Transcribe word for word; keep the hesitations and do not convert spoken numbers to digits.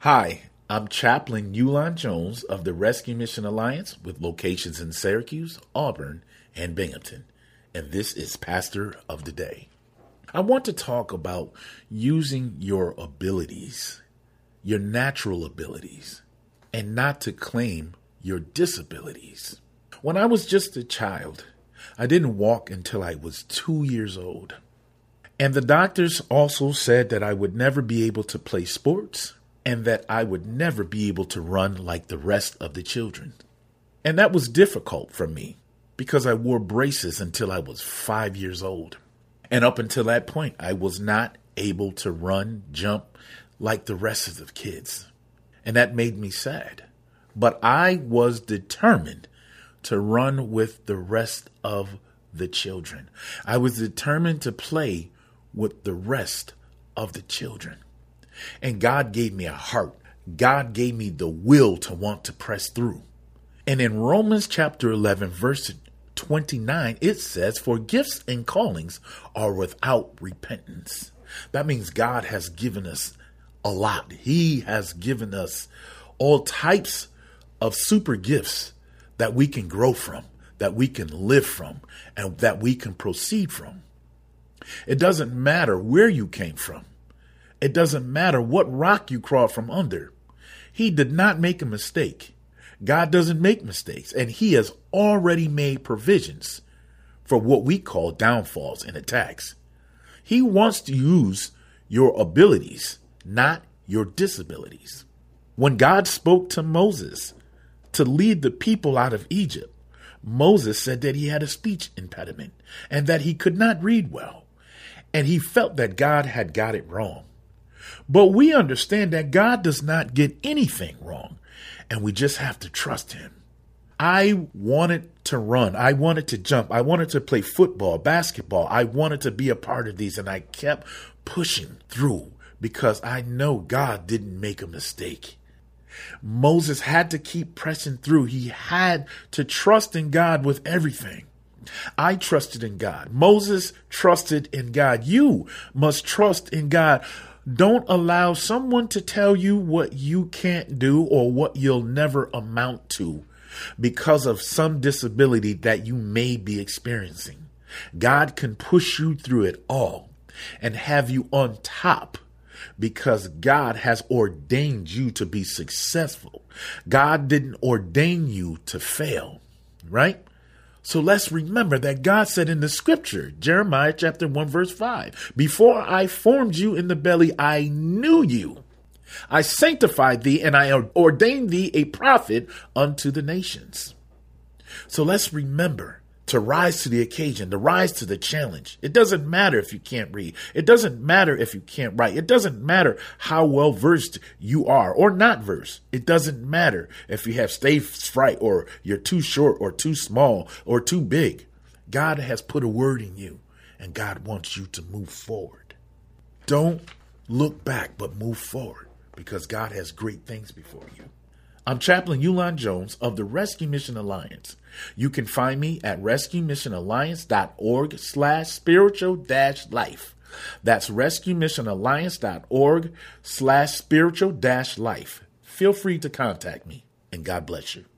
Hi, I'm Chaplain Yulon Jones of the Rescue Mission Alliance with locations in Syracuse, Auburn, and Binghamton, and this is Pastor of the Day. I want to talk about using your abilities, your natural abilities, and not to claim your disabilities. When I was just a child, I didn't walk until I was two years old. And the doctors also said that I would never be able to play sports and that I would never be able to run like the rest of the children. And that was difficult for me because I wore braces until I was five years old. And up until that point, I was not able to run, jump like the rest of the kids. And that made me sad. But I was determined to run with the rest of the children. I was determined to play with the rest of the children. And God gave me a heart. God gave me the will to want to press through. And in Romans chapter eleven, verse twenty-nine, it says, "For gifts and callings are without repentance." That means God has given us a lot. He has given us all types of super gifts that we can grow from, that we can live from, and that we can proceed from. It doesn't matter where you came from. It doesn't matter what rock you crawled from under. He did not make a mistake. God doesn't make mistakes, and he has already made provisions for what we call downfalls and attacks. He wants to use your abilities, not your disabilities. When God spoke to Moses to lead the people out of Egypt, Moses said that he had a speech impediment and that he could not read well, and he felt that God had got it wrong. But we understand that God does not get anything wrong, and we just have to trust him. I wanted to run. I wanted to jump. I wanted to play football, basketball. I wanted to be a part of these, and I kept pushing through because I know God didn't make a mistake. Moses had to keep pressing through. He had to trust in God with everything. I trusted in God. Moses trusted in God. You must trust in God. Don't allow someone to tell you what you can't do or what you'll never amount to because of some disability that you may be experiencing. God can push you through it all and have you on top because God has ordained you to be successful. God didn't ordain you to fail, right? So let's remember that God said in the scripture, Jeremiah chapter one, verse five, "Before I formed you in the belly, I knew you. I sanctified thee and I ordained thee a prophet unto the nations." So let's remember to rise to the occasion, to rise to the challenge. It doesn't matter if you can't read. It doesn't matter if you can't write. It doesn't matter how well versed you are or not versed. It doesn't matter if you have stage fright or you're too short or too small or too big. God has put a word in you and God wants you to move forward. Don't look back, but move forward because God has great things before you. I'm Chaplain Yulon Jones of the Rescue Mission Alliance. You can find me at rescue mission alliance dot org slash spiritual dash life. That's rescue mission alliance dot org slash spiritual dash life. Feel free to contact me, and God bless you.